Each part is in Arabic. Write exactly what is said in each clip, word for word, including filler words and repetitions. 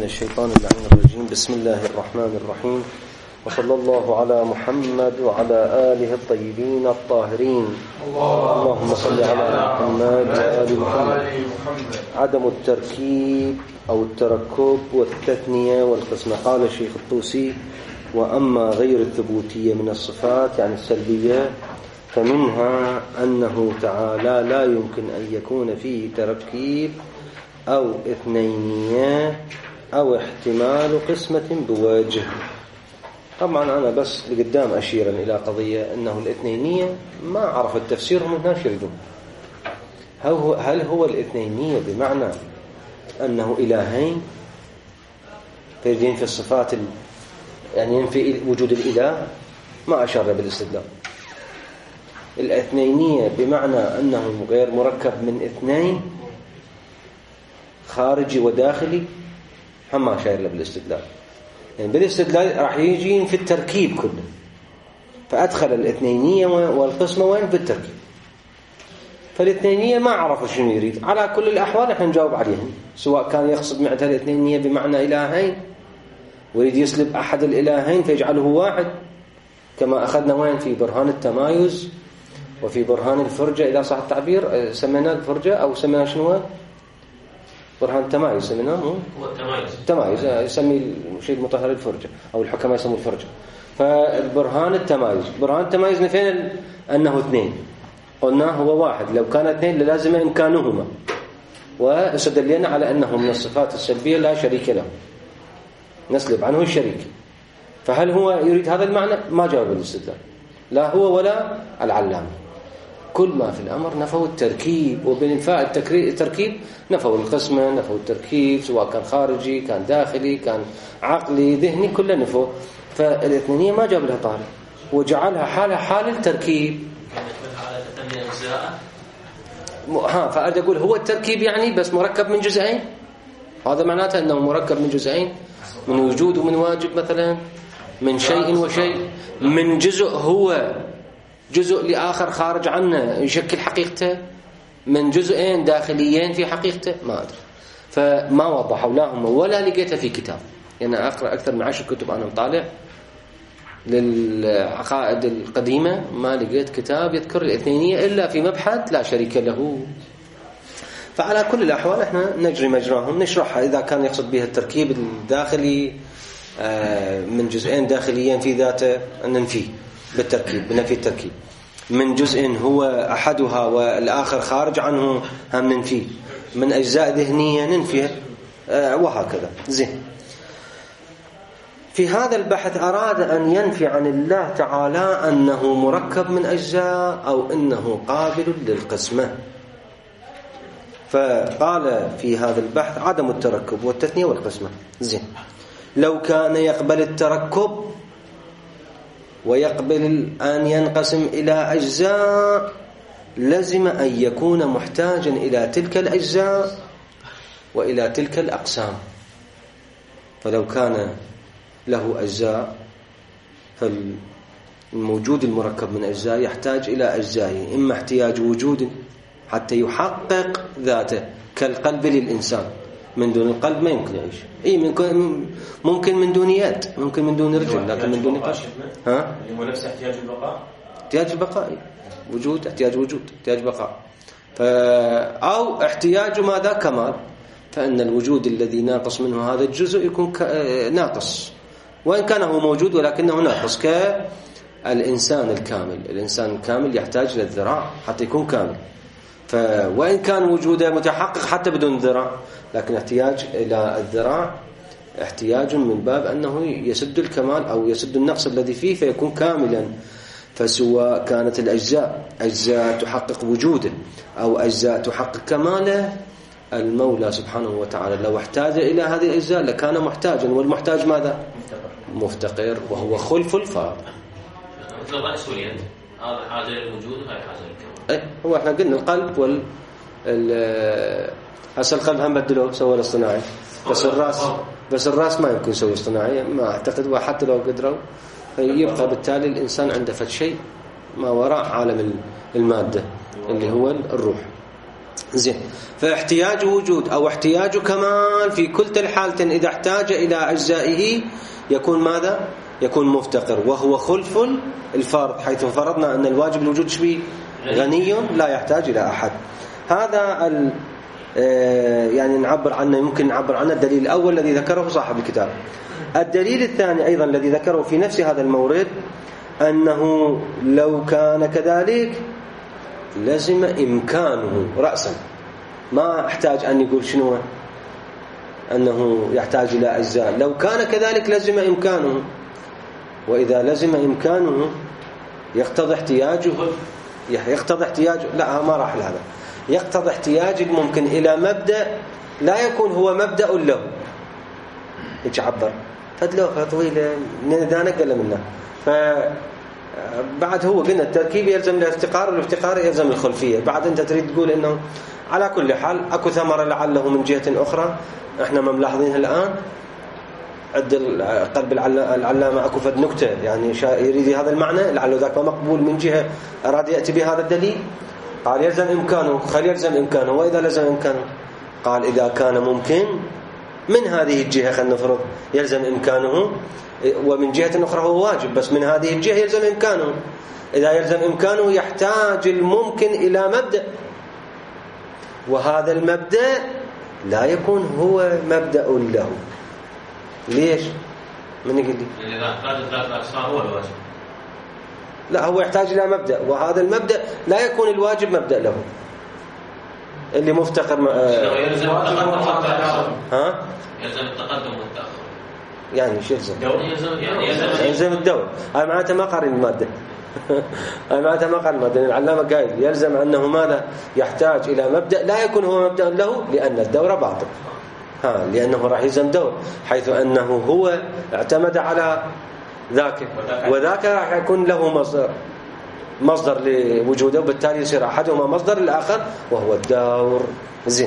من الشيطان اللعين الرجيم. بسم الله الرحمن الرحيم، وصلى الله على محمد وعلى آله الطيبين الطاهرين. اللهم صل على محمد وآل محمد. عدم التركيب أو التركب والتثنية والقسمة. قال الشيخ الطوسي: وأما غير الثبوتية من الصفات يعني السلبية فمنها أنه تعالى لا يمكن أن يكون فيه تركيب أو اثنينية أو احتمال قسمة بوجه. طبعا أنا بس لقدام أشيرا إلى قضية أنه الاثنينية ما عرف التفسير هم هناك يريدون. هل هو الاثنينية بمعنى أنه إلهين فيردين في الصفات ال... يعني ينفي وجود الإله؟ ما أشار بالاستدلال. الاثنينية بمعنى أنه غير مركب من اثنين خارجي وداخلي هم ما أشار له بالاستدلال. يعني بالاستدلال راح يجي في التركيب كله، فأدخل الاثنينية والقسمة وين في التركيب. فالاثنينية ما عرفوا شنو يريد. على كل الأحوال احنا نجاوب عليهم، سواء كان يقصد معنى الاثنينية بمعنى إلهين ويريد يسلب أحد الإلهين فيجعله واحد، كما أخذنا وين في برهان التمايز وفي برهان الفرجة، إذا صح التعبير سميناه الفرجة أو سميناه شنو؟ برهان التمايز سميناه هو التمايز. التمايز يسمي الشيء المطهر الفرجة، أو الحكماء يسموه الفرجة. فالبرهان التمايز، برهان التمايز نفين أنه اثنين، قلنا هو واحد. لو كان اثنين للازم إمكانهما، واستدلنا على أنه من الصفات السلبية لا شريك له، نسلب عنه الشريك. فهل هو يريد هذا المعنى؟ ما جاوب الاستدلال، لا هو ولا العلامة. كل ما في الأمر نفوا التركيب، وبالإنفاء التركيب نفوا القسمة، نفوا التركيب سواء كان خارجي كان داخلي كان عقلي ذهني كله نفوا. فالاثنينية ما جاب لها طاري وجعلها حالها حال التركيب. ها فأريد أقول هو التركيب يعني بس مركب من جزئين، هذا معناته أنه مركب من جزئين، من وجود ومن واجب مثلا، من شيء وشيء، من جزء هو جزء لآخر خارج عنه يشكل حقيقته، من جزئين داخليين في حقيقته. ما أدري، فما وضحوا لهم ولا لقيتها في كتاب. يعني أقرأ أكثر من عشر كتب أنا مطالع للعقائد القديمة، ما لقيت كتاب يذكر الاثنينية إلا في مبحث لا شريك له. فعلى كل الأحوال احنا نجري مجراهم، نشرحها. إذا كان يقصد بها التركيب الداخلي من جزئين داخليين في ذاته ننفيه بالتركيب، بنفي التركيب. من جزء هو أحدها والآخر خارج عنه هم ننفيه. من أجزاء ذهنية ننفيه، وهكذا. زين. في هذا البحث أراد أن ينفي عن الله تعالى أنه مركب من أجزاء أو أنه قابل للقسمة. فقال في هذا البحث عدم التركب والتثنية والقسمة. زين. لو كان يقبل التركب ويقبل أن ينقسم إلى أجزاء لزم أن يكون محتاجا إلى تلك الأجزاء وإلى تلك الأقسام. فلو كان له أجزاء فالموجود المركب من أجزاء يحتاج إلى أجزائه، إما احتياج وجود حتى يحقق ذاته كالقلب للإنسان. من دون القلب ما يمكن يعيش. إيه ممكن ممكن من دون يد، ممكن من دون رجل، لكن من دون قلب. ها؟ اللي هو نفس احتياج البقاء. احتياج البقاء، وجود، احتياج وجود، احتياج بقاء. ف أو احتياج ماذا؟ كمال. فإن الوجود الذي ناقص منه هذا الجزء يكون ك... ناقص، وإن كان هو موجود ولكنه ناقص، كالإنسان الكامل. الإنسان الكامل يحتاج للذراع حتى يكون كامل. ف... وإن كان وجوده متحقق حتى بدون ذراع، لكن احتياج إلى الذراع احتياج من باب أنه يسد الكمال أو يسد النقص الذي فيه فيكون كاملا. فسواء كانت الأجزاء أجزاء تحقق وجوده أو أجزاء تحقق كماله، المولى سبحانه وتعالى لو احتاج إلى هذه الأجزاء لكان محتاجا. والمحتاج ماذا؟ مفتقر، وهو خلف الفاضل. هذا حاجة للوجود وهي حاجة للكمال. إيه هو احنا قلنا القلب وال ال هسه القلب هم بدلوه سووا الاصطناعي، بس الراس بس الراس ما يمكن يسوي اصطناعي ما اعتقد. وحتى لو قدروا يبقى بالتالي الانسان عنده فد شيء ما وراء عالم الماده اللي هو الروح. زين. فاحتياج وجود أو احتياج كمال في كلتا الحالتين إذا احتاج إلى أجزائه يكون ماذا؟ يكون مفتقر، وهو خلف الفرض، حيث فرضنا أن الواجب الوجود شبيه غني لا يحتاج إلى أحد. هذا ال يعني نعبر عنه، يمكن نعبر عنه الدليل الأول الذي ذكره صاحب الكتاب. الدليل الثاني أيضا الذي ذكره في نفس هذا المورد أنه لو كان كذلك لزم إمكانه رأسا، ما احتاج أن يقول شنو أنه يحتاج إلى أجزاء، لو كان كذلك لزم إمكانه، وإذا لزم إمكانه يقتضي احتياجه يقتضي احتياجه لا ما راح لهذا يقتضي احتياج الممكن إلى مبدأ لا يكون هو مبدأ له. يتعبر فدلوها طويلة من ذانك ولا منه. فبعد هو قلنا التركيب يلزم الافتقار، والافتقار يلزم الخلفية. بعد أنت تريد تقول إنه على كل حال أكو ثمرة لعله من جهة أخرى احنا ما ملاحظينها الآن. عد قلب العلامة أكو فد نكتة يعني يريد هذا المعنى لعله ذاك ما مقبول من جهة أراد يأتي بهذا الدليل. قال يلزم إمكانه، خلي يلزم إمكانه. وإذا لزم إمكانه قال إذا كان ممكن من هذه الجهة خلينا نفرض يلزم إمكانه، ومن جهة أخرى هو واجب بس من هذه الجهة يلزم إمكانه. إذا يلزم إمكانه يحتاج الممكن إلى مبدأ، وهذا المبدأ لا يكون هو مبدأ له. ليش؟ من يقول لي؟ إذا احتاج ثلاث أقسام هو الواجب. لا هو يحتاج إلى مبدأ، وهذا المبدأ لا يكون الواجب مبدأ له. اللي مفتقر م... آه... يلزم التقدم والتأخر. ها؟ يلزم التقدم والتأخر. يعني شو يلزم؟ يلزم يعني يلزم يلزم الدور. هاي معناتها ما قارن المادة. هاي معناتها ما قارن المادة. العلامة قايل يلزم أنه ماذا؟ يحتاج إلى مبدأ لا يكون هو مبدأ له لأن الدور باطل. ها لأنه راح يلزم دور، حيث أنه هو اعتمد على ذاك، وذاك راح يكون له مصدر مصدر لوجوده، وبالتالي يصير أحدهما مصدر الآخر وهو الدور. زين.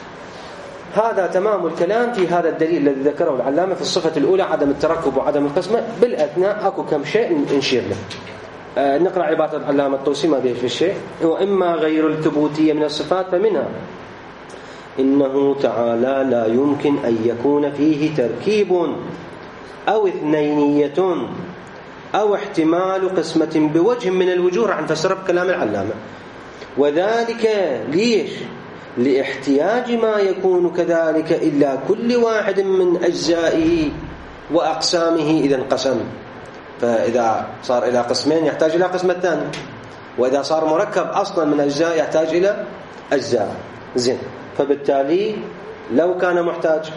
هذا تمام الكلام في هذا الدليل الذي ذكره العلامة في الصفة الأولى عدم التركب وعدم القسمة. بالأثناء أكو كم شيء نشير له. آه نقرأ عبارة العلامة الطوسي ما به في الشيء. وإما غير الثبوتية من الصفات فمنها إنه تعالى لا يمكن أن يكون فيه تركيب أو اثنينية أو احتمال قسمة بوجه من الوجوه. عن فسر بكلام العلامة. وذلك ليش؟ لاحتياج ما يكون كذلك إلا كل واحد من أجزائه وأقسامه إذا انقسم. فإذا صار إلى قسمين يحتاج إلى قسم الثاني، وإذا صار مركب أصلا من أجزاء يحتاج إلى أجزاء. زين. فبالتالي لو كان محتاج،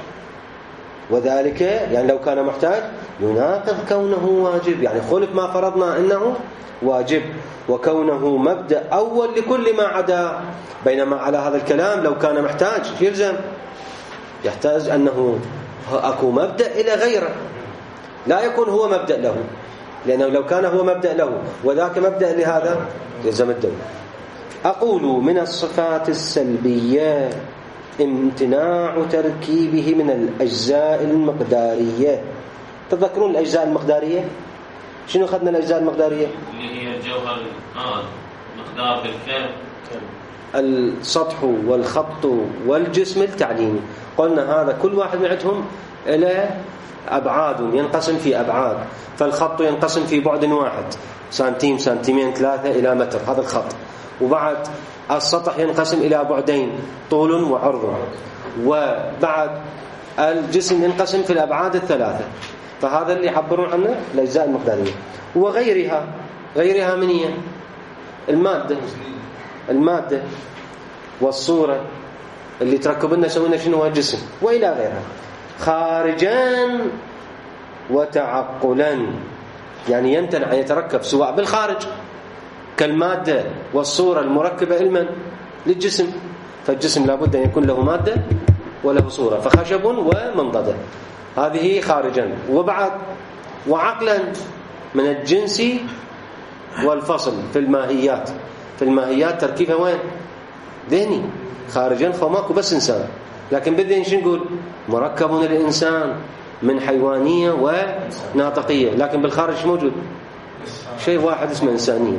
وذلك يعني لو كان محتاج يناقض كونه واجب، يعني خلف ما فرضنا إنه واجب، وكونه مبدأ أول لكل ما عدا. بينما على هذا الكلام لو كان محتاج يلزم يحتاج أنه أكو مبدأ إلى غيره، لا يكون هو مبدأ له، لأنه لو كان هو مبدأ له وذاك مبدأ لهذا يلزم الدولة. أقول من الصفات السلبية امتناع تركيبه من الأجزاء المقدارية. تذكرون الأجزاء المقدارية؟ شنو أخذنا الأجزاء المقدارية؟ اللي هي الجوهر آه مقدار بالكم، السطح والخط والجسم التعليمي. قلنا هذا كل واحد منهم له أبعاد، ينقسم في أبعاد. فالخط ينقسم في بعد واحد سنتيم سنتيمين ثلاثة إلى متر، هذا الخط. وبعد السطح ينقسم إلى بعدين طول وعرض. وبعد الجسم ينقسم في الأبعاد الثلاثة. فهذا اللي يعبرون عنه الأجزاء المقدارية. وغيرها غيرها من هي المادة المادة والصورة اللي تركب لنا سوينا شنو هو الجسم وإلى غيرها. خارجا وتعقلا، يعني يمتنع يتركب سواء بالخارج كالمادة والصورة المركبة علما للجسم. فالجسم لابد أن يكون له مادة وله صورة، فخشب ومنضدة هذه خارجا. وبعد وعقلا من الجنس والفصل في الماهيات. في الماهيات تركيبها وين؟ ذهني. خارجا فماكو بس إنسان، لكن بالذهن شو نقول؟ مركب الإنسان من حيوانية وناطقية، لكن بالخارج موجود شيء واحد اسمه إنسانية.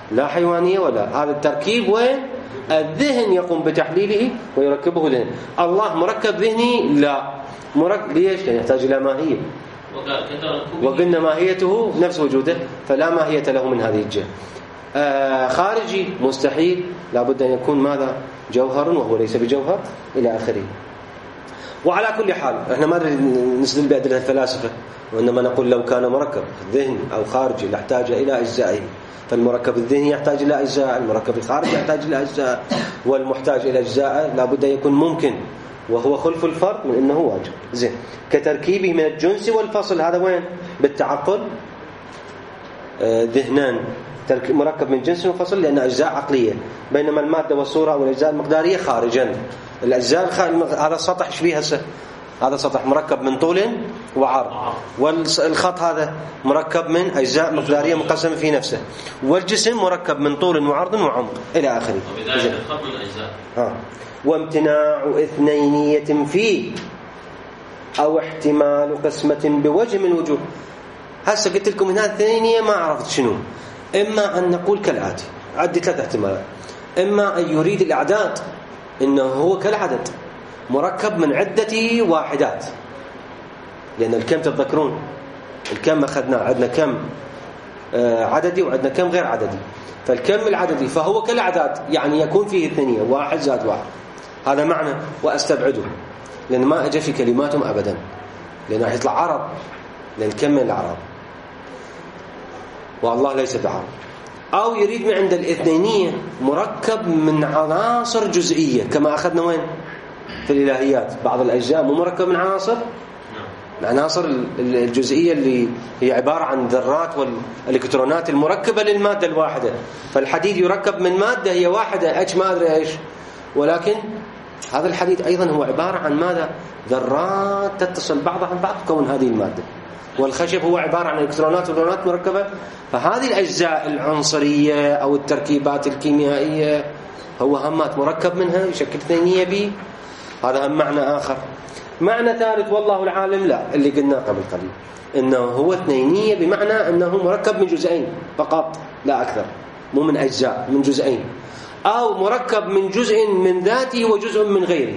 لا حيوانية ولا هذا التركيب وين الذهن يقوم بتحليله ويركبه ذهن. الله مركب ذهني لا مركب ليش؟ لأنه يحتاج إلى ماهية، وقلنا ماهيته نفس وجوده فلا ماهية له من هذه الجهة. آه خارجي مستحيل، لابد أن يكون ماذا؟ جوهر وهو ليس بجوهر إلى آخره. وعلى كل حال احنا ما نستدل بأدلة الفلاسفة، وإنما نقول لو كان مركب ذهني أو خارجي لاحتاج إلى أجزائه، فالمركب الذهني يحتاج إلى أجزاء، المركب الخارجي يحتاج إلى أجزاء، والمحتاج إلى أجزاء لابد أن يكون ممكن، وهو خلف الفرق من أنه واجب. زين كتركيبه من الجنس والفصل، هذا وين؟ بالتعقل. آه ذهنان مركب من جنس وفصل لأن أجزاء عقلية، بينما المادة والصورة والأجزاء المقدارية خارجا. الأجزاء الخ... هذا السطح ايش فيه هسه؟ هذا سطح مركب من طول وعرض، والخط هذا مركب من أجزاء مقدارية مقسمة في نفسه، والجسم مركب من طول وعرض وعمق إلى آخره. وبداية الخط من الأجزاء. ها وامتناع اثنينية فيه أو احتمال قسمة بوجه من وجوه. هسه قلت لكم هنا اثنينية ما عرفت شنو. إما أن نقول كالآتي، عندي ثلاثة احتمالات. إما أن يريد الأعداد إنه هو كالعدد مركب من عدة واحدات، لأن الكم تتذكرون الكم أخذنا عندنا كم عددي وعندنا كم غير عددي، فالكم العددي فهو كالأعداد يعني يكون فيه اثنينية، واحد زائد واحد، هذا معنى وأستبعده لأن ما أجى في كلماتهم أبدا، لأنه يطلع عرض، لأن الكم من الأعراض والله ليس بعرض. أو يريد من عند الاثنينية مركب من عناصر جزئية، كما أخذنا وين في الإلهيات بعض الأجزاء مو مركب من عناصر، العناصر الجزئية اللي هي عبارة عن ذرات والإلكترونات المركبة للمادة الواحدة. فالحديد يركب من مادة هي واحدة اتش ما أدري إيش، ولكن هذا الحديد أيضا هو عبارة عن ماذا؟ ذرات تتصل بعضها عن بعض تكون هذه المادة. والخشب هو عبارة عن إلكترونات وذرات مركبة. فهذه الأجزاء العنصرية أو التركيبات الكيميائية هو همات مركب منها يشكل اثنينية بي. هذا هم معنى آخر. معنى ثالث والله العالم لا، اللي قلناه قبل قليل، إنه هو اثنينية بمعنى أنه مركب من جزئين فقط لا أكثر، مو من أجزاء، من جزئين، أو مركب من جزء من ذاته وجزء من غيره.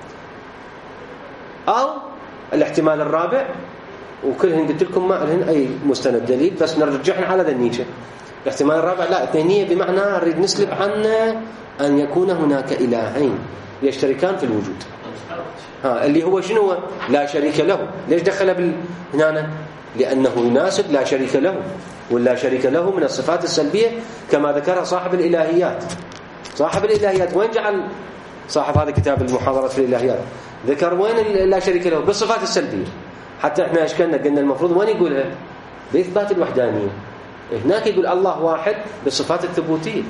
أو الاحتمال الرابع، وكلهن قلت لكم ما لهن أي مستند دليل، بس نرجعن على ذا نيتشه. الاحتمال الرابع لا، اثنينية بمعنى نريد نسلب عنا أن يكون هناك إلهين يشتركان في الوجود. ها اللي هو شنو؟ لا شريك له. ليش دخل بال هنا؟ لأنه يناسب لا شريك له، ولا شريك له من الصفات السلبية كما ذكرها صاحب الإلهيات. صاحب الإلهيات وين جعل صاحب هذا كتاب المحاضرات في الإلهيات؟ ذكر وين لا شريك له؟ بالصفات السلبية. حتى احنا اشكلنا قلنا المفروض وين يقولها؟ بإثبات الوحدانية. هناك يقول الله واحد بالصفات الثبوتية،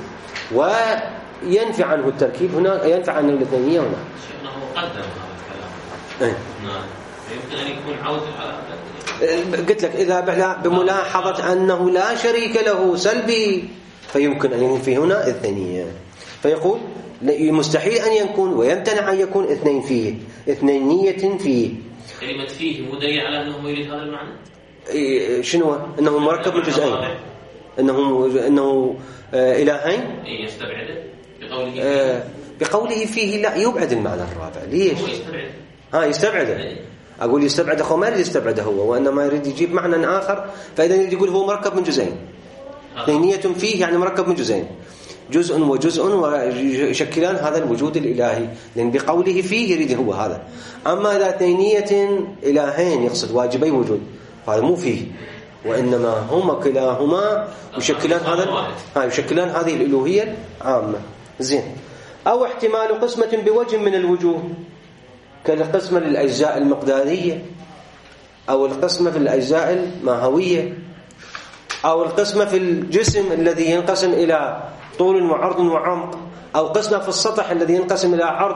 وينفع عنه التركيب هنا، ينفع عنه الاثنينية هنا. شيخنا هو قدم هذا الكلام. ايه. نعم. يمكن أن يكون عود على قلت لك إذا بملاحظة أنه لا شريك له سلبي فيمكن أن يكون في هنا اثنينية. فيقول مستحيل أن يكون ويمتنع أن يكون اثنين فيه، اثنينية فيه. كلمة فيه مدعية على أنه يريد هذا المعنى؟ شنو؟ أنه مركب من جزئين، أنه أنه آه إلهين. يستبعده بقوله فيه. آه بقوله فيه لا يبعد المعنى الرابع. ليش؟ هو يستبعده. ها يستبعده. أقول يستبعده هو ما يريد يستبعده هو، وإنما يريد يجيب معنى آخر. فإذا يريد يقول هو مركب من جزئين. اثنينية فيه يعني مركب من جزئين، جزء وجزء ويشكلان هذا الوجود الإلهي، لأن بقوله فيه يريد هو هذا. أما إذا اثنينية إلهين يقصد واجبي وجود، هذا مو فيه، وإنما هما كلاهما يشكلان هذا ها يشكلان هذه الألوهية عامة. زين. أو احتمال قسمة بوجه من الوجوه، كالقسمة للأجزاء المقدارية، أو القسمة في الأجزاء الماهوية، أو القسمة في الجسم الذي ينقسم إلى طول وعرض وعمق، أو قسمة في السطح الذي ينقسم إلى عرض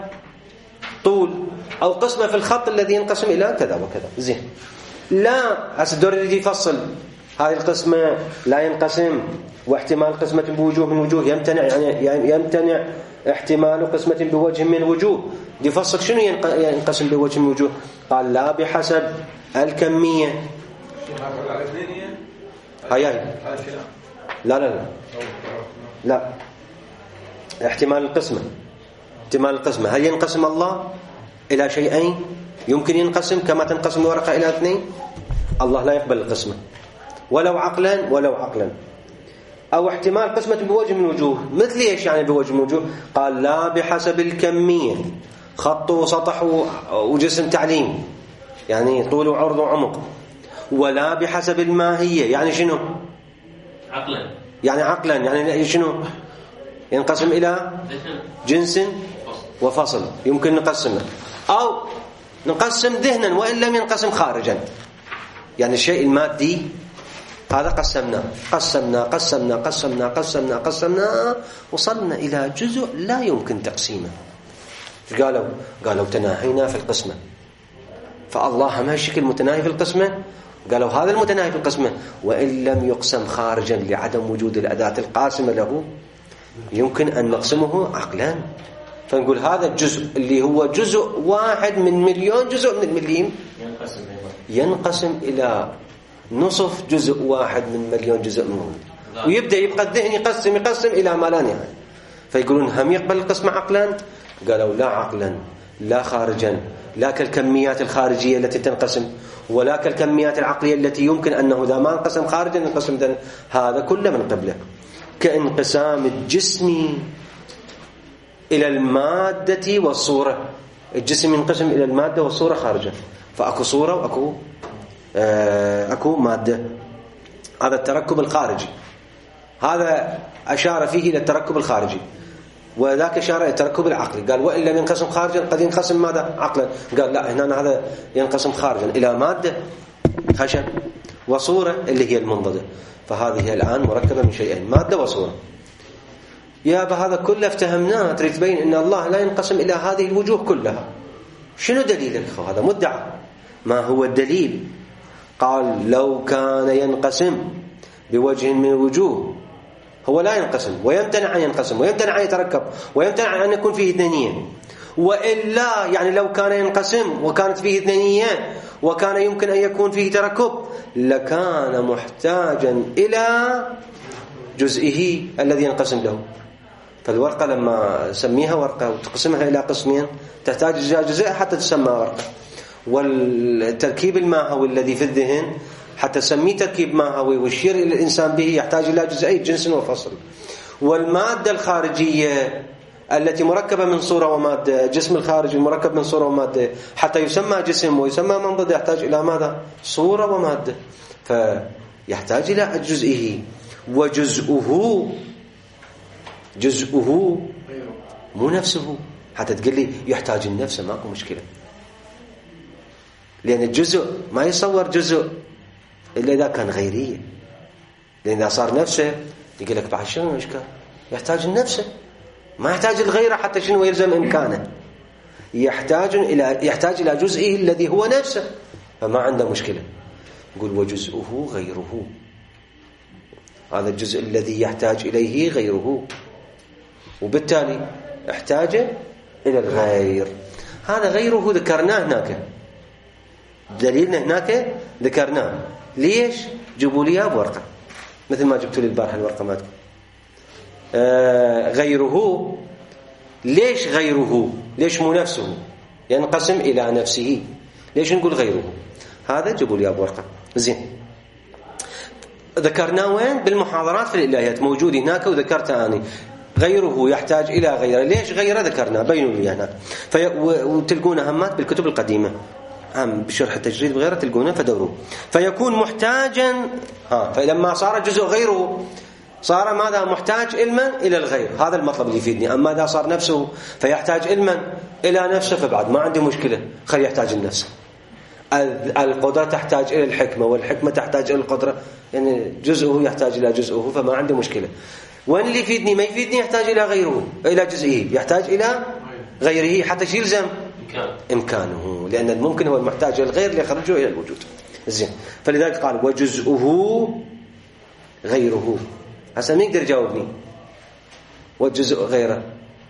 وطول، أو قسمة في الخط الذي ينقسم إلى كذا وكذا. زين. لا أسدر يريد يفصل هذه القسمة لا ينقسم، واحتمال قسمة بوجوه من وجوه يمتنع، يعني يمتنع احتمال قسمة بوجه من وجوه. يفصل شنو ينقسم بوجه من وجوه؟ قال لا بحسب الكمية. هاي هاي لا لا لا لا احتمال القسمة احتمال القسمة هل ينقسم الله إلى شيئين؟ يمكن ينقسم كما تنقسم الورقة إلى اثنين؟ الله لا يقبل القسمة ولو عقلا ولو عقلا. أو احتمال قسمة بوجه من وجوه. مثل إيش يعني بوجه من وجوه؟ قال لا بحسب الكمية، خط وسطح وجسم تعليم يعني طول وعرض وعمق، ولا بحسب الماهية يعني شنو؟ عقلا يعني عقلا يعني شنو؟ ينقسم إلى جنس وفصل يمكن نقسمه، أو نقسم ذهنا وإن لم ينقسم خارجا. يعني الشيء المادي هذا قسمنا قسمنا قسمنا قسمنا قسمنا قسمنا وصلنا إلى جزء لا يمكن تقسيمه. ايش قالوا؟ قالوا تناهينا في القسمة. فالله ما الشكل متناهي في القسمة؟ قالوا هذا المتناهي في القسمة وإن لم يقسم خارجا لعدم وجود الأداة القاسمة له يمكن أن نقسمه عقلا. فنقول هذا الجزء اللي هو جزء واحد من مليون جزء من المليم ينقسم ينقسم إلى نصف جزء واحد من مليون جزء منه، ويبدأ يبقى الذهن يقسم يقسم إلى ما لا نهاية. فيقولون هم يقبل القسم عقلا؟ قالوا لا عقلا لا خارجا، لا كالكميات الخارجية التي تنقسم ولا كالكميات العقلية التي يمكن أنه إذا ما انقسم خارجا ينقسم ذهن. هذا كله من قبله. كانقسام الجسم إلى المادة والصورة. الجسم ينقسم إلى المادة والصورة خارجا، فأكو صورة وأكو آه أكو مادة. هذا التركب الخارجي، هذا أشار فيه إلى التركب الخارجي، وذاك أشار إلى التركب العقلي. قال وإن لم ينقسم خارجا قد ينقسم ماذا؟ عقلا. قال لا، هنا هذا ينقسم خارجا إلى مادة خشب وصورة اللي هي المنضدة. فهذه الآن مركبة من شيئين، مادة وصورة. يا بهذا كله افتهمناه، تريد تبين أن الله لا ينقسم إلى هذه الوجوه كلها. شنو دليلك؟ هذا مدعى. ما هو الدليل؟ قال لو كان ينقسم بوجه من الوجوه، هو لا ينقسم ويمتنع أن ينقسم ويمتنع أن يتركب ويمتنع أن يكون فيه اثنينية. وإلا يعني لو كان ينقسم وكانت فيه اثنينية وكان يمكن أن يكون فيه تركب لكان محتاجا إلى جزئه الذي ينقسم له. فالورقة لما سميها ورقة وتقسمها إلى قسمين تحتاج جزء حتى تسمى ورقة. والتركيب الماهوي الذي في الذهن حتى تسميه تركيب ماهوي ويشير إلى الإنسان به يحتاج إلى جزئي جنس وفصل. والمادة الخارجية التي مركبة من صورة ومادة، جسم الخارجي مركب من صورة ومادة، حتى يسمى جسم ويسمى منضد يحتاج إلى ماذا؟ صورة ومادة. فيحتاج إلى جزئه، وجزءه جزءه مو نفسه. حتى تقول لي يحتاج النفس، ماكو مشكلة، لأن الجزء ما يصور جزء إلا إذا كان غيرية. لأن إذا صار نفسه يقول لك بعد شنو إشكال؟ يحتاج النفس، ما يحتاج الغيره حتى شنو يلزم إمكانه. يحتاج إلى يحتاج إلى جزئه الذي هو نفسه، فما عنده مشكلة. يقول وجزءه غيره، هذا الجزء الذي يحتاج إليه غيره، وبالتالي احتاج إلى الغير. هذا غيره ذكرناه هناك، دليلنا هناك ذكرناه. ليش؟ جيبوا لي بورقة مثل ما جبتوا لي البارحة الورقة مالكم. آه غيره. ليش غيره؟ ليش مو نفسه؟ ينقسم إلى نفسه. ليش نقول غيره؟ هذا جيبوا لي بورقة. زين، ذكرناه وين؟ بالمحاضرات في الإلهيات، موجود هناك وذكرته أنا. غيره يحتاج إلى غيره. ليش غيره؟ ذكرنا، بينوا لي هناك. في... وتلقونه همات بالكتب القديمة، هم بشرح التجريد وغيره تلقونه فدوروه. فيكون محتاجا، ها فلما صار جزء غيره صار ماذا؟ محتاج علما إلى الغير. هذا المطلب اللي يفيدني. أما إذا صار نفسه فيحتاج علما إلى نفسه فبعد ما عندي مشكلة، خلي يحتاج النفس. القدرة تحتاج إلى الحكمة والحكمة تحتاج إلى القدرة، يعني جزءه يحتاج إلى جزءه، فما عندي مشكلة. وين اللي يفيدني؟ ما يفيدني يحتاج إلى غيره، إلى جزئه، يحتاج إلى غيره حتى يلزم إمكانه، لأن الممكن هو المحتاج إلى الغير ليخرجه إلى الوجود. زين، فلذلك قال وجزءه غيره. هسه مين يقدر يجاوبني؟ والجزء غيره.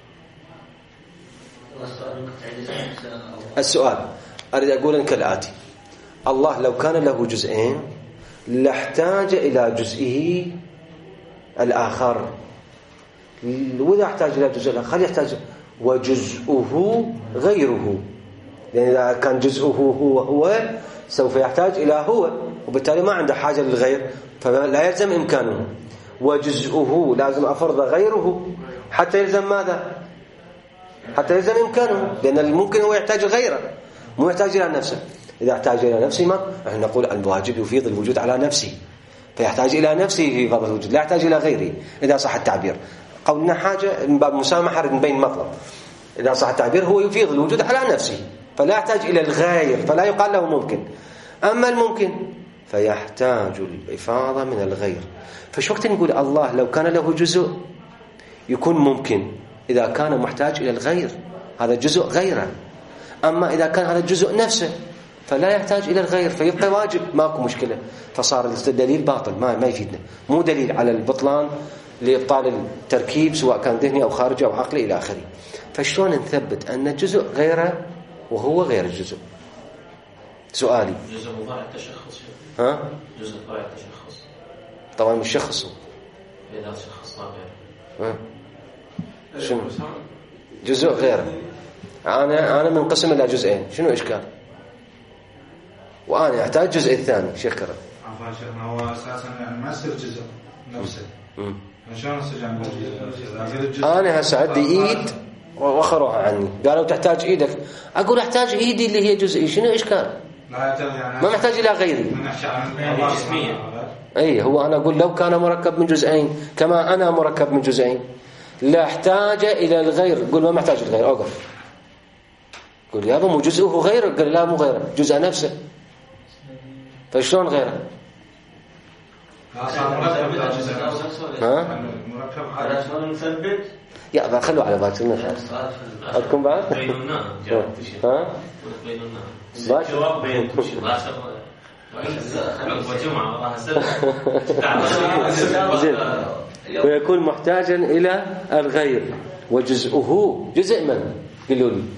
السؤال أريد أقول كالآتي: الله لو كان له جزئين لاحتاج إلى جزئه الآخر. وإذا احتاج إلى جزء الآخر يحتاج وجزءه غيره، لأن إذا كان جزءه هو هو سوف يحتاج إلى هو، وبالتالي ما عنده حاجة للغير، فلا يلزم إمكانه. وجزءه لازم أفرض غيره حتى يلزم ماذا؟ حتى يلزم إمكانه، لأن الممكن هو يحتاج غيره مو يحتاج إلى نفسه. إذا احتاج إلى نفسه ما نحن نقول الواجب يفيض الوجود على نفسه، فيحتاج إلى نفسه في فضل الوجود، لا يحتاج إلى غيره إذا صح التعبير. قولنا حاجة من باب مسامحة بين مطلب، إذا صح التعبير هو يفيض الوجود على نفسه فلا يحتاج إلى الغير، فلا يقال له ممكن. أما الممكن فيحتاج الإفاضة من الغير. فش وقت نقول الله لو كان له جزء يكون ممكن إذا كان محتاج إلى الغير، هذا جزء غيره. أما إذا كان هذا الجزء نفسه فلا يحتاج إلى الغير فيبقى واجب، ماكو مشكلة، فصار الدليل باطل، ما ما يفيدنا، مو دليل على البطلان لإبطال التركيب سواء كان ذهني أو خارجي أو عقلي إلى آخره. فشلون نثبت أن الجزء غيره وهو غير الجزء؟ سؤالي. جزء مضاعف التشخص. ها؟ جزء مضاعف التشخص. طبعا مش شخصه. إذا شخص غيره. ها؟ شنو؟ جزء غيره. أنا أنا منقسم إلى جزئين، شنو إشكال؟ وأنا أحتاج الجزء الثاني. شيخ كرم. عفوا شيخنا، هو أساسا يعني ما يصير جزء نفسه. امم. شلون يصير يعني جزء؟ أنا هسه عندي إيد وأخروها عني، قالوا تحتاج إيدك، أقول أحتاج إيدي اللي هي جزئي، شنو إشكال؟ لا يعني ما محتاج إلى غيري. أي هو أنا أقول لو كان مركب من جزئين كما أنا مركب من جزئين لا احتاج إلى الغير، قل ما محتاج الغير، أوقف. قل يا أبا مو جزءه غيره، قال لا مو غيره، جزء نفسه. فشلون غيره؟ ها؟ على شلون نثبت؟ يا أبا خلوا على باكر نفس. أتكم بعد؟ بيننا. ها؟ بيننا. باكر. جواب بين كل شيء. باكر. وجمعة والله زين. ويكون محتاجا إلى الغير وجزءه جزء من؟ قلوا لي.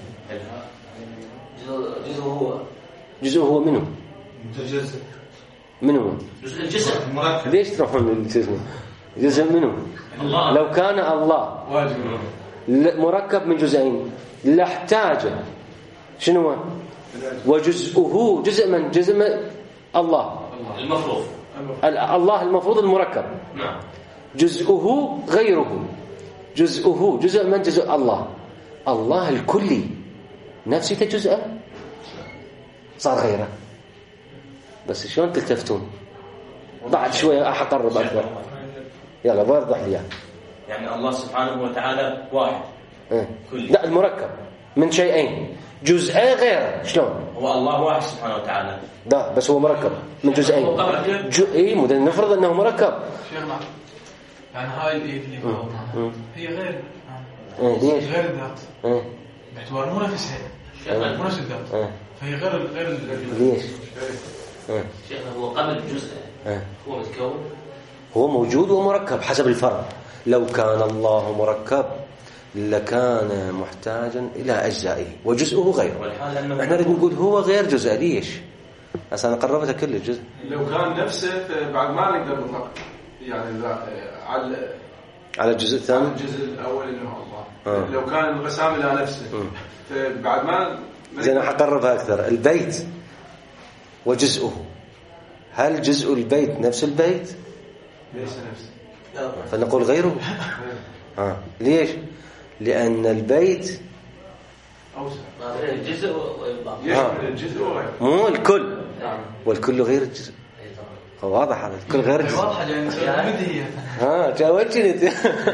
جزء هو. جزء هو منه. جزء. منه. جزء الجزء. ليش تروحون للجزء؟ جزء منه. الله. لو كان الله مركب من جزئين لاحتاج شنو؟ وجزءه جزء من؟ جزء من الله. المفروض. الله المفروض المركب. نعم. جزءه غيره. جزءه جزء من؟ جزء الله. الله الكلي نفسه جزء صار غيره. بس شلون تلتفتون؟ بعد شوية أحقرب أكثر. يلا بوضح لي يعني الله سبحانه وتعالى واحد. اه. لا المركب من شيئين جزئين غيره. شلون؟ هو الله واحد سبحانه وتعالى. لا بس هو مركب من جزئين. جو... اي مو نفرض انه مركب. شيخنا يعني هاي الايد اللي فرضناها هي غير اه ليش؟ غير الذات. اه باعتبار مو نفسها. اه. مو نفس الذات. اه. فهي غير غير ليش؟ اه. شيخنا هو قبل جزء. اه. هو متكون. هو موجود ومركب حسب الفرد. لو كان الله مركب لكان محتاجا إلى أجزائه وجزءه غيره. احنا نريد نقول هو غير جزء. ليش؟ هسه أنا قربتها كل الجزء. لو كان نفسه بعد ما نقدر نطلق يعني على على الجزء الثاني. على الجزء الأول إنه الله. آه. لو كان انقسام إلى نفسه فبعد ما زين حقربها أكثر. البيت وجزءه، هل جزء البيت نفس البيت؟ ليس نفسه. فنقول غيره. آه. ليش؟ لأن البيت أوسع. الجزء يشمل الجزء وغيره. مو الكل. والكل غير الجزء. واضح هذا الكل غير الجزء. واضحة يعني مدهية. ها جاوبت انت.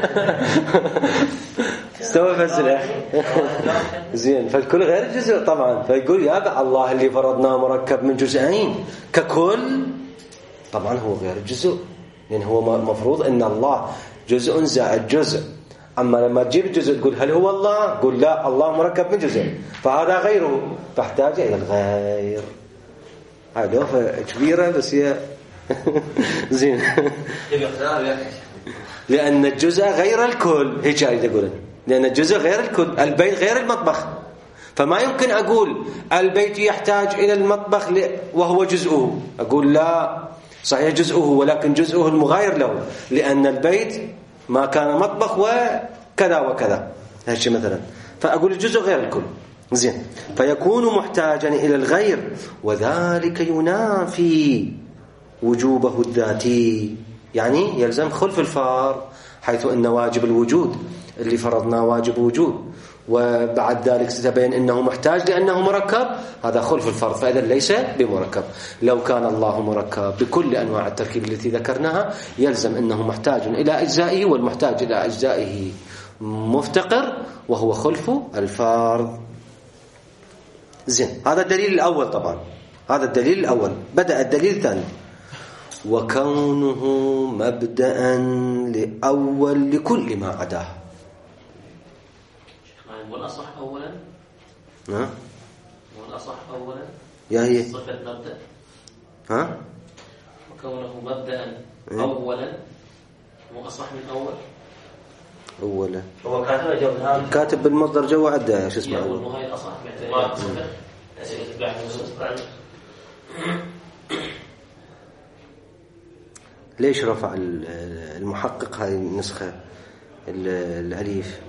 استوى بس الاخ. زين فالكل غير الجزء طبعا. فيقول يا الله اللي فرضناه مركب من جزئين ككل طبعا هو غير الجزء، لأن هو مفروض ان الله جزء زائد جزء. أما لما تجيب الجزء تقول هل هو الله؟ قل لا الله مركب من جزء فهذا غيره فاحتاج إلى الغير. هذه لوحة كبيرة بس هي زين. لأن الجزء غير الكل. هيك أريد أقول لأن الجزء غير الكل. البيت غير المطبخ، فما يمكن أقول البيت يحتاج إلى المطبخ وهو جزءه. أقول لا صحيح جزءه ولكن جزءه المغاير له، لأن البيت ما كان مطبخ وكذا وكذا هالشيء مثلا، فأقول الجزء غير الكل. زين، فيكون محتاجا إلى الغير، وذلك ينافي وجوبه الذاتي، يعني يلزم خلف الفار، حيث أن واجب الوجود اللي فرضناه واجب وجود، وبعد ذلك ستبين أنه محتاج لأنه مركب، هذا خلف الفرض، فإذا ليس بمركب. لو كان الله مركب بكل أنواع التركيب التي ذكرناها يلزم أنه محتاج إلى أجزائه، والمحتاج إلى أجزائه مفتقر، وهو خلف الفرض. زين، هذا الدليل الأول. طبعا هذا الدليل الأول. بدأ الدليل الثاني: وكونه مبدأ لأول لكل ما عداه. والأصح أولا ها والأصح أولا يا هي صفة مبدأ. ها وكونه مبدأ أولا مو أصح من أول. أولا هو كاتب جو هذا كاتب بالمصدر جو عدة شو اسمه أول مو هاي أصح باعتبار صفة تتبع ليش رفع المحقق هاي النسخة الأليف؟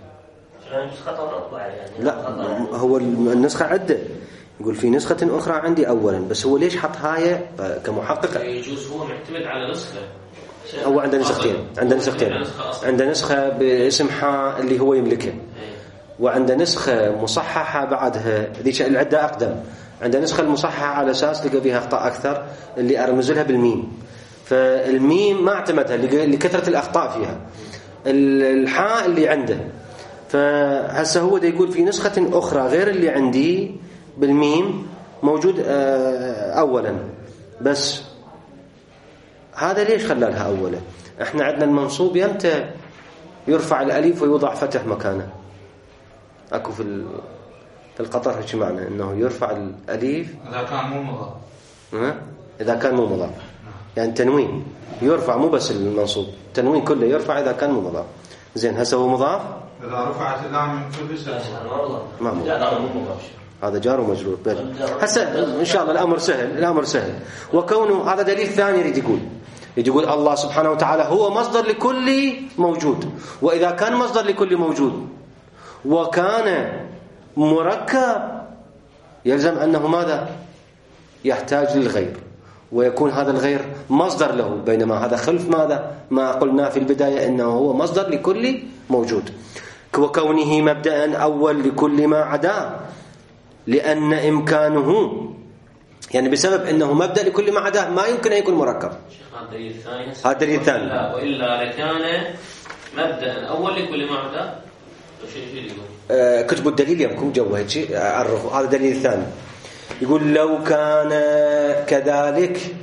لا، هو النسخة عدة، يقول في نسخة أخرى عندي أولا، بس هو ليش حط هاي كمحقق؟ يجوز هو معتمد على نسخة. هو عنده نسختين، عنده نسختين، عنده نسخة باسم حاء اللي هو يملكها، وعنده نسخة مصححة بعدها ذيك العدة أقدم، عنده نسخة المصححة على أساس لقى بها أخطاء أكثر اللي أرمز لها بالميم، فالميم ما اعتمدها لكثرة الأخطاء فيها، الحاء اللي عنده. فهسه هو دا يقول في نسخة أخرى غير اللي عندي بالميم موجود أولا، بس هذا ليش خلى لها أولا؟ احنا عندنا المنصوب يمتى يرفع الأليف ويوضع فتح مكانه، أكو في في القطر هيك معنى أنه يرفع الأليف إذا كان مو مضاف. إذا كان مو مضاف، يعني تنوين يرفع، مو بس المنصوب، تنوين كله يرفع إذا كان مو مضاف. زين، هسه هو مضاف، إذا رفعت اللام من كل شيء ما مضاف، هذا جار ومجرور. هسه إن شاء الله الأمر سهل، الأمر سهل. وكونه هذا دليل ثاني يريد يقول يريد يقول الله سبحانه وتعالى هو مصدر لكل موجود، وإذا كان مصدر لكل موجود وكان مركب يلزم أنه ماذا؟ يحتاج للغير، ويكون هذا الغير مصدر له، بينما هذا خلف ماذا؟ ما قلنا في البداية أنه هو مصدر لكل موجود. وكونه مبدأ أول لكل ما عداه، لأن إمكانه، يعني بسبب أنه مبدأ لكل ما عداه ما يمكن أن يكون مركب. هذا الدليل الثاني. وإلا لكان مبدأ أول لكل ما عداه. آه كتبوا الدليل يمكم جوا هيك عرفوا. هذا الدليل الثاني يقول لو كان كذلك،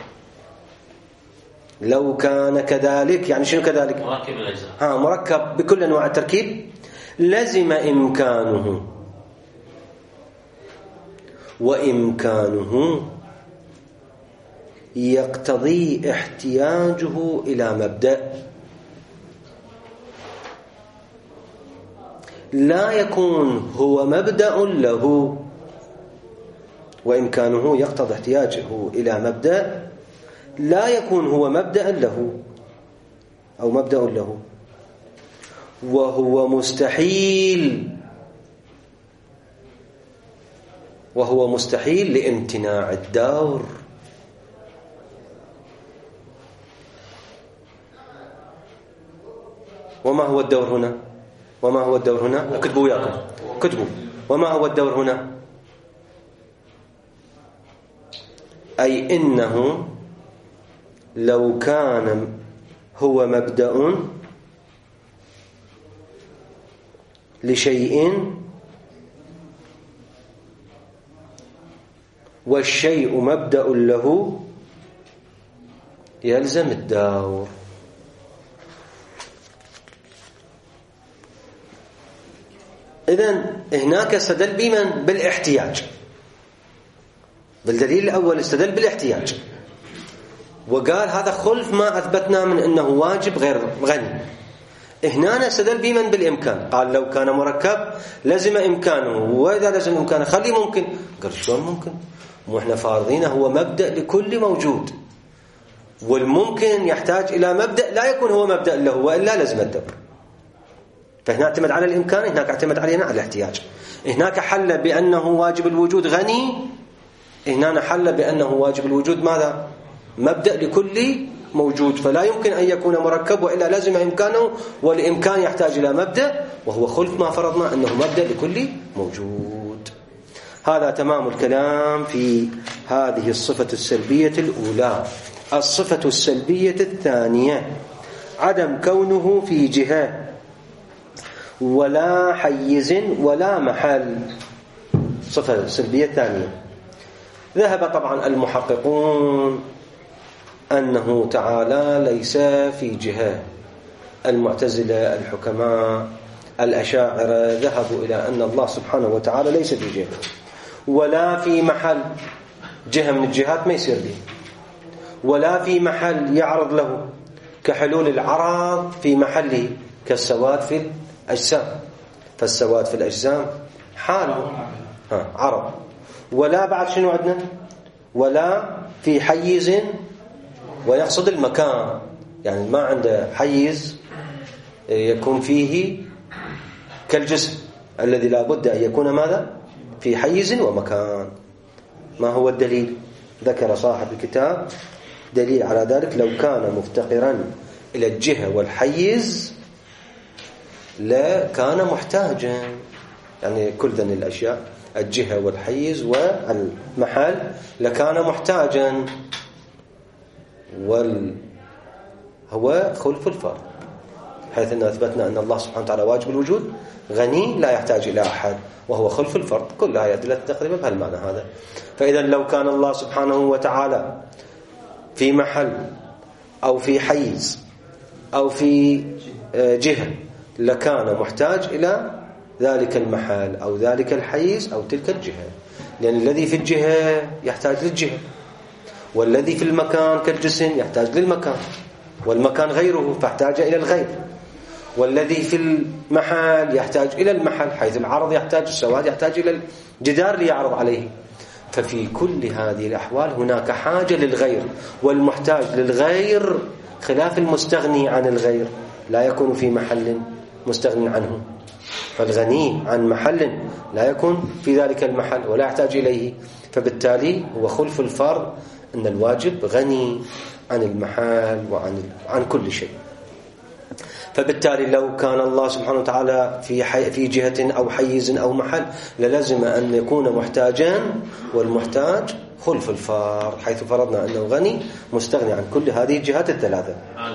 لو كان كذلك يعني شنو كذلك؟ مركب الأجزاء. ها مركب بكل أنواع التركيب، لزم إمكانه، وإمكانه يقتضي احتياجه إلى مبدأ لا يكون هو مبدأ له، وإمكانه يقتضي احتياجه إلى مبدأ لا يكون هو مبدأ له أو مبدأ له، وهو مستحيل، وهو مستحيل لامتناع الدور. وما هو الدور هنا؟ وما هو الدور هنا؟ اكتبوا وياكم، كتبوا. وما هو الدور هنا؟ أي إنه لو كان هو مبدأ لشيء والشيء مبدأ له يلزم الدور. إذن هناك استدل بمن؟ بالاحتياج. بالدليل الأول استدل بالاحتياج وقال هذا خلف ما أثبتنا من أنه واجب غير غني. هنا استدل بمن؟ بالإمكان. قال لو كان مركب لزم إمكانه، وإذا لزم إمكانه خلي ممكن. قال شلون ممكن؟ مو إحنا فارضينه هو مبدأ لكل موجود، والممكن يحتاج إلى مبدأ لا يكون هو مبدأ له وإلا لزم الدبر. فهنا اعتمد على الإمكان، هناك اعتمد علينا على الاحتياج. هناك حل بأنه واجب الوجود غني، هنا حل بأنه واجب الوجود ماذا؟ مبدأ لكل موجود، فلا يمكن أن يكون مركب وإلا لازم إمكانه، والإمكان يحتاج إلى مبدأ وهو خلف ما فرضنا أنه مبدأ لكل موجود. هذا تمام الكلام في هذه الصفة السلبية الأولى. الصفة السلبية الثانية عدم كونه في جهة ولا حيز ولا محل. صفة سلبية ثانية، ذهب طبعا المحققون أنه تعالى ليس في جهة. المعتزلة، الحكماء، الأشاعرة ذهبوا إلى أن الله سبحانه وتعالى ليس في جهة ولا في محل. جهة من الجهات ما يصير به، ولا في محل يعرض له، كحلول العرض في محله كالسواد في الأجسام، فالسواد في الأجسام حال ها عرض. ولا بعد شنو عندنا؟ ولا في حيز، ويقصد المكان، يعني ما عنده حيز يكون فيه كالجسم الذي لا بد أن يكون ماذا؟ في حيز ومكان. ما هو الدليل؟ ذكر صاحب الكتاب دليل على ذلك: لو كان مفتقرا إلى الجهة والحيز لكان محتاجا. يعني كل ذن الأشياء، الجهة والحيز والمحل، لكان محتاجا. وال هو خلف الفرد، حيث أن أثبتنا أن الله سبحانه وتعالى واجب الوجود غني لا يحتاج إلى أحد، وهو خلف الفرد. كلها أدلة تقريبا بهالمعنى هذا. فإذا لو كان الله سبحانه وتعالى في محل أو في حيز أو في جهة لكان محتاج إلى ذلك المحل أو ذلك الحيز أو تلك الجهة، لأن الذي في الجهة يحتاج للجهة، والذي في المكان كالجسم يحتاج للمكان، والمكان غيره فاحتاج إلى الغير، والذي في المحل يحتاج إلى المحل، حيث العرض يحتاج، السواد يحتاج إلى الجدار ليعرض عليه. ففي كل هذه الأحوال هناك حاجة للغير، والمحتاج للغير خلاف المستغني عن الغير لا يكون في محل مستغني عنه. فالغني عن محل لا يكون في ذلك المحل ولا يحتاج إليه، فبالتالي هو خلف الفرض أن الواجب غني عن المحال وعن عن كل شيء. فبالتالي لو كان الله سبحانه وتعالى في حي في جهة أو حيز أو محل للزم أن يكون محتاجا، والمحتاج خلف الفرض، حيث فرضنا أنه غني مستغني عن كل هذه الجهات الثلاثة.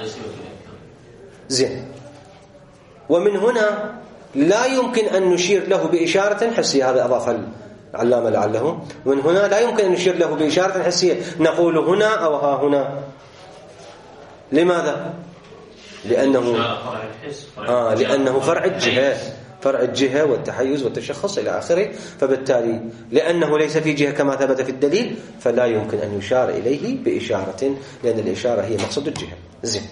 زين. ومن هنا لا يمكن أن نشير له بإشارة حسية، هذا أضاف العلامة لعله. ومن هنا لا يمكن أن نشير له بإشارة حسية نقول هنا أو ها هنا. لماذا؟ لأنه آه لأنه فرع الجهة، فرع الجهة والتحيز والتشخص إلى آخره. فبالتالي لأنه ليس في جهة كما ثبت في الدليل فلا يمكن أن يشار إليه بإشارة، لأن الإشارة هي مقصد الجهة. زين.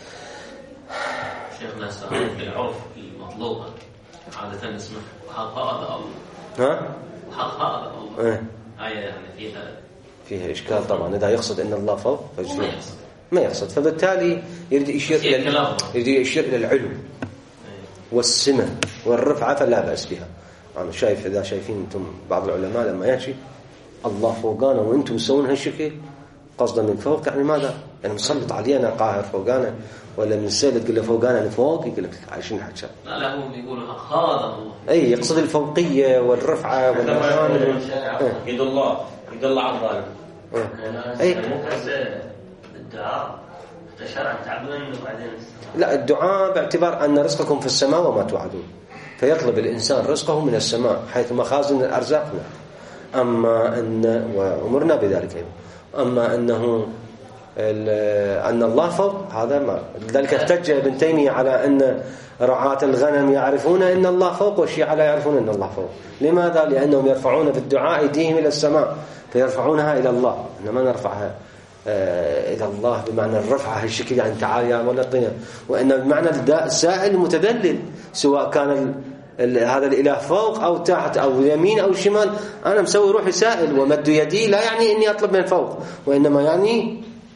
شيخنا سأقول في العرف المطلوبة عادة اسمه حقائق الله. ها؟ حقائق الله. إيه. آية يعني فيها فيها إشكال طبعا. إذا يقصد أن الله فوق فجزء ما يقصد، فبالتالي يريد يشير إلى يريد يشير إلى العلو والسمة والرفعة فلا بأس بها. أنا شايف إذا شايفين أنتم بعض العلماء لما يأتي الله فوقانا وأنتم تسوون هالشكل قصدا من فوق، يعني ماذا؟ يعني مسلط علينا قاهر فوقانا، ولا من سيل تقول له فوقانا من فوق يقول لك عايشين حكي. لا لا هم يقولوا هذا الله. أي يقصد الفوقية والرفعة والمكان. يد الله يد الله على الظالم. أي الدعاء تشرع تعبدون وبعدين لا، الدعاء باعتبار أن رزقكم في السماء وما توعدون، فيطلب الإنسان رزقه من السماء حيث مخازن الأرزاق. أما أن وأمرنا بذلك أيضا. أما أنه أن الله فوق هذا ما. لذلك احتج ابن تيمية على أن رعاة الغنم يعرفون أن الله فوق والشيعة لا يعرفون أن الله فوق. لماذا؟ لأنهم يرفعون في الدعاء أيديهم إلى السماء فيرفعونها إلى الله، إنما نرفعها إلى الله بمعنى الرفعة هالشكل، يعني تعال يا ولد الطين، وإن بمعنى السائل المتذلل، سواء كان هذا الإله فوق أو تحت أو يمين أو شمال. أنا مسوي روحي سائل ومد يدي لا يعني إني أطلب من فوق، وإنما يعني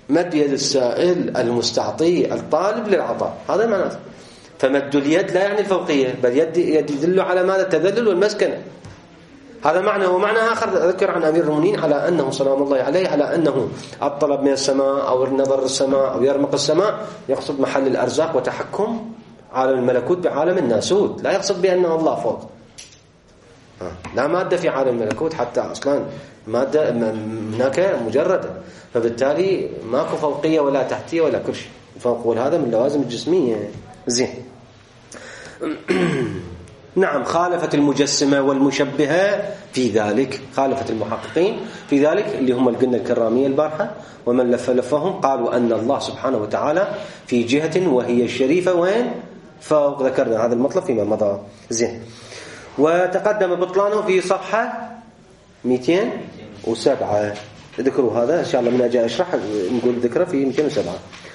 مد يد السائل المستعطي الطالب للعطاء، هذا معناته. فمد اليد لا يعني الفوقية، بل يد يدل على ماذا؟ التذلل والمسكنة. هذا معنى. ومعنى آخر ذكر عن أمير المؤمنين على أنه سلام الله عليه على أنه الطلب من السماء أو النظر السماء أو يرمق السماء يقصد محل الأرزاق وتحكم عالم الملكوت بعالم الناسوت، لا يقصد بأنه الله فوق. لا مادة في عالم الملكوت حتى أصلا مادة هناك مجردة، فبالتالي ماكو فوقية ولا تحتية ولا كل شيء. الفوق والهذا من اللوازم الجسمية. زين. نعم. خالفت المجسمة والمشبهة في ذلك، خالفت المحققين في ذلك اللي هم قلنا الكرامية البارحة، ومن لف لفهم قالوا أن الله سبحانه وتعالى في جهة وهي الشريفة وين؟ فوق. ذكرنا هذا المطلب فيما مضى. زين. وتقدم بطلانه في صفحة مئتين وسبعة، ذكروا هذا إن شاء الله من أجي أشرح نقول ذكره في مئتين وسبعة.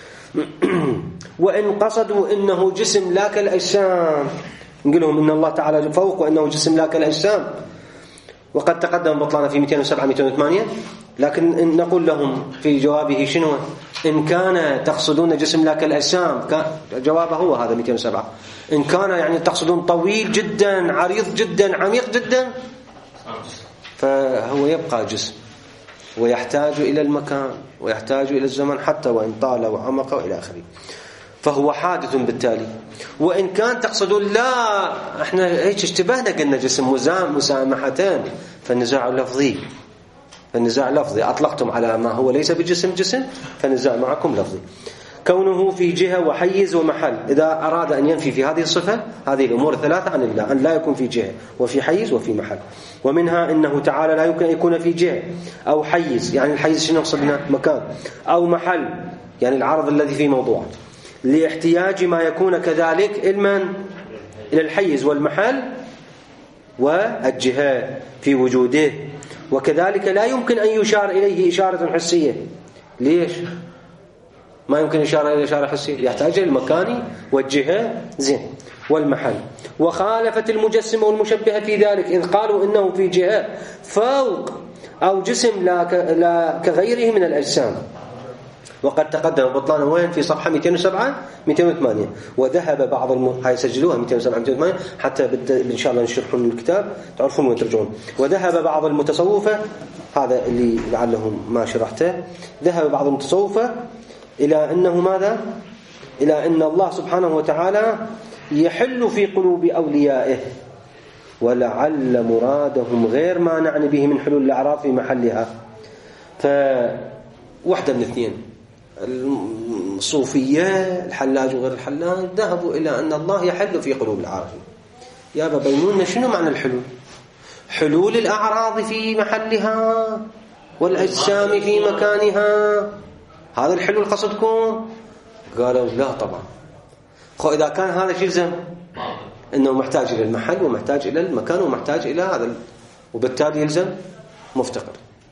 وإن قصدوا إنه جسم لا كالأجسام، نقول لهم إن الله تعالى فوق وإنه جسم لا كالأجسام، وقد تقدم بطلانه في مئتين وسبعة مئتين وثمانية. لكن نقول لهم في جوابه شنو؟ إن كان تقصدون جسم لا كالأجسام، جوابه هو هذا مئتين وسبعة. إن كان يعني تقصدون طويل جدا عريض جدا عميق جدا، فهو يبقى جسم ويحتاج إلى المكان ويحتاج إلى الزمن حتى وإن طال وعمق وإلى آخره، فهو حادث بالتالي. وإن كان تقصدون لا احنا هيك اشتبهنا قلنا جسم مسامحتان، فالنزاع لفظي، فالنزاع لفظي. أطلقتم على ما هو ليس بجسم جسم، فالنزاع معكم لفظي. كونه في جهة وحيز ومحل، إذا أراد أن ينفي في هذه الصفة هذه الأمور الثلاثة عن الله، أن لا يكون في جهة وفي حيز وفي محل. ومنها إنه تعالى لا يمكن أن يكون في جهة أو حيز، يعني الحيز شنو قصدنا؟ مكان، أو محل يعني العرض الذي في موضوع، لاحتياج ما يكون كذلك علما إلى الحيز والمحل والجهة في وجوده. وكذلك لا يمكن أن يشار إليه إشارة حسية. ليش ما يمكن إشارة إلى إشارة حسية؟ يحتاج إلى المكان والجهة زين والمحل. وخالفت المجسمة والمشبهة في ذلك، إذ قالوا إنه في جهة فوق أو جسم لا, ك... لا كغيره من الأجسام. وقد تقدم بطلانه وين؟ في صفحة مئتين وسبعة مئتين وثمانية. وذهب بعض الم... هاي سجلوها مئتين وسبعة مئتين وثمانية حتى بت... إن شاء الله نشرحون الكتاب تعرفون وين ترجعون. وذهب بعض المتصوفة، هذا اللي لعلهم ما شرحته، ذهب بعض المتصوفة إلى أنه ماذا؟ إلى أن الله سبحانه وتعالى يحل في قلوب أوليائه، ولعل مرادهم غير ما نعني به من حلول الأعراض في محلها. فوحدة من اثنين، الصوفية الحلاج وغير الحلاج ذهبوا إلى أن الله يحل في قلوب العارفين. يا بينونا شنو معنى الحلول؟ حلول الأعراض في محلها والأجسام في مكانها، هذا الحلول قصدكم؟ قالوا لا طبعا. خو إذا كان هذا شيء يلزم إنه محتاج إلى المحل ومحتاج إلى المكان ومحتاج إلى هذا، وبالتالي يلزم مفتقر.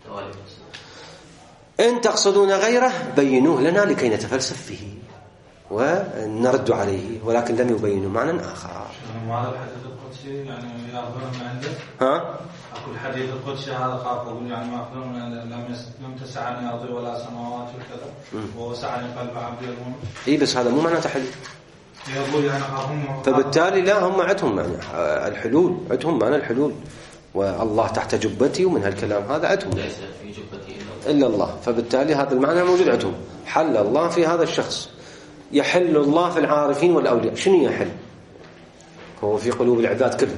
إن تقصدون غيره بينوه لنا لكي نتفلسف فيه ونرد عليه، ولكن لم يبينوا معنى آخر. هذا الحديث القدسي يعني يأخذون من عنده؟ ها؟ أقول الحديث القدسي هذا خاف أقول يعني ما أخذون من عنده، لم تسعني أرضي ولا سماوات وكذا ووسعني قلب عبدي المؤمن. إيه بس هذا مو معنى تحليل. يقول يعني خافهم. فبالتالي لا هم عندهم يعني الحلول، عندهم معنى الحلول، والله تحت جبتي ومن هالكلام هذا عندهم ليس في جبتي إلا الله. فبالتالي هذا المعنى موجود عندهم. حل الله في هذا الشخص، يحل الله في العارفين والأولياء. شنو يحل؟ هو في قلوب العباد كلهم.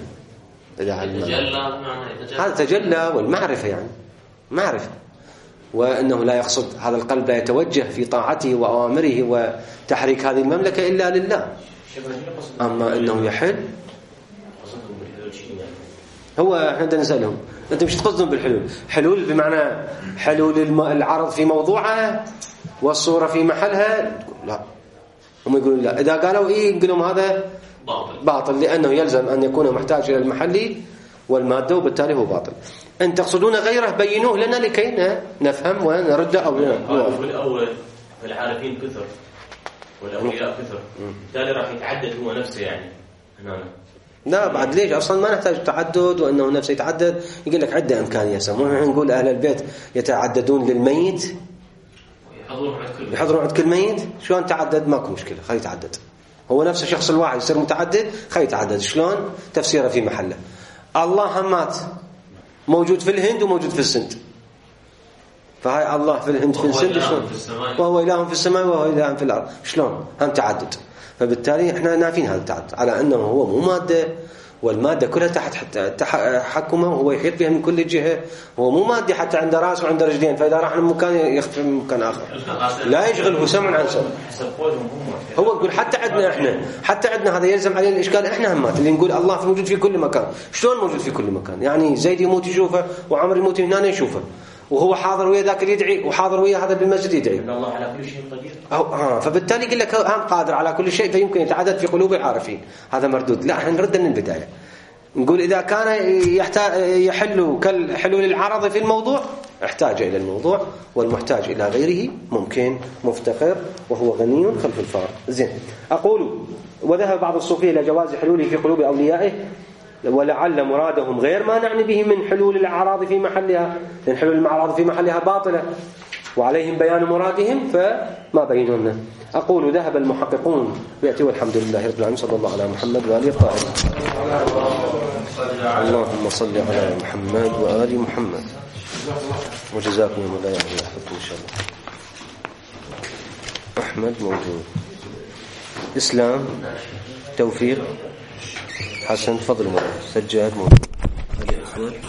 هذا تجلى والمعرفة يعني معرفة، وأنه لا يقصد هذا القلب لا يتوجه في طاعته وأوامره وتحريك هذه المملكة إلا لله. أما أنه يحل هو احنا بدنا نسألهم أنتم مش تقصدون بالحلول؟ حلول بمعنى حلول العرض في موضوعها والصورة في محلها؟ لا، هم يقولون لا. إذا قالوا إيه نقول لهم هذا باطل. باطل لأنه يلزم أن يكون محتاج إلى المحل والمادة، وبالتالي هو باطل. أن تقصدون غيره بينوه لنا لكي نفهم ونرد أو نوافق. الأول العارفين كثر والأولياء كثر، بالتالي راح يتعدد هو نفسه يعني هنا. لا بعد ليش أصلا ما نحتاج تعدد، وأنه نفسه يتعدد. يقول لك عدة إمكانية، مو نقول أهل البيت يتعددون للميت يحضرون عند كل ميت. شلون تعدد؟ ماكو مشكلة، خلي يتعدد. هو نفس الشخص الواحد يصير متعدد، خلي يتعدد. شلون؟ تفسيره في محله. الله همات موجود في الهند وموجود في السند، فهاي الله في الهند في السند شلون؟ وهو إله في السماء وهو إله في الأرض، شلون؟ هم تعدد. فبالتالي احنا نافين هذا التعدد على أنه هو مو مادة، والمادة كلها تحت تحكمه وهو يحيط بها من كل جهة. هو مو مادي حتى عنده راس وعنده رجلين، فإذا راح من مكان يختفي من مكان آخر، لا يشغله سمع عن سمع. هو يقول حتى عندنا احنا، حتى عندنا هذا يلزم علينا الإشكال. احنا همات اللي نقول الله موجود في كل مكان. شلون موجود في كل مكان؟ يعني زيد يموت يشوفه، وعمر يموت هنا يشوفه، وهو حاضر ويا ذاك اللي يدعي، وحاضر ويا هذا بالمسجد يدعي. إن الله على كل شيء قدير. ها فبالتالي يقول لك هم قادر على كل شيء، فيمكن يتعدد في قلوب العارفين. هذا مردود. لا، احنا نرد من البداية نقول إذا كان يحل كالحلول العرض في الموضوع احتاج إلى الموضوع، والمحتاج إلى غيره ممكن مفتقر وهو غني خلف الفار. زين. أقول وذهب بعض الصوفية إلى جواز حلوله في قلوب أوليائه، ولعل مرادهم غير ما نعني به من حلول الأعراض في محلها، لأن حلول الأعراض في محلها باطلة وعليهم بيان مرادهم فما بينونا. أقول ذهب المحققون بيأتي والحمد لله رب العالمين. صلى الله على محمد وآله الطاهرين. اللهم صل على محمد وآل محمد. وجزاكم الله خيرا إن شاء الله. أحمد موجود، إسلام، توفيق، حسن، فضل، مرة سجاد موجود.